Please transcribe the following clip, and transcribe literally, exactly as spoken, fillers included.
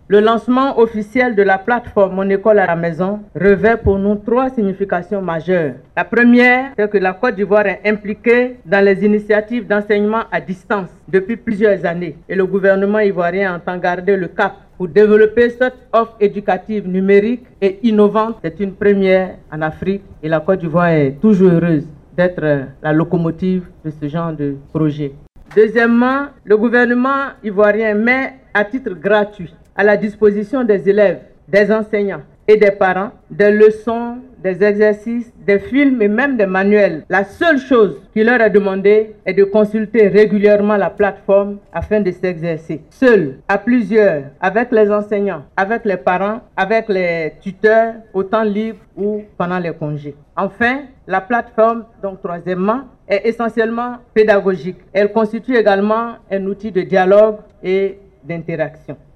Le lancement officiel de la plateforme Mon école à la maison revêt pour nous trois significations majeures. La première, c'est que la Côte d'Ivoire est impliquée dans les initiatives d'enseignement à distance depuis plusieurs années et le gouvernement ivoirien entend garder le cap pour développer cette offre éducative numérique et innovante. C'est une première en Afrique et la Côte d'Ivoire est toujours heureuse d'être la locomotive de ce genre de projet. Deuxièmement, le gouvernement ivoirien met à titre gratuit à la disposition des élèves, des enseignants et des parents des leçons, des exercices, des films et même des manuels. La seule chose qui leur est demandée est de consulter régulièrement la plateforme afin de s'exercer. Seuls, à plusieurs, avec les enseignants, avec les parents, avec les tuteurs, au temps libre ou pendant les congés. Enfin, la plateforme, donc troisièmement, est essentiellement pédagogique. Elle constitue également un outil de dialogue et d'interaction.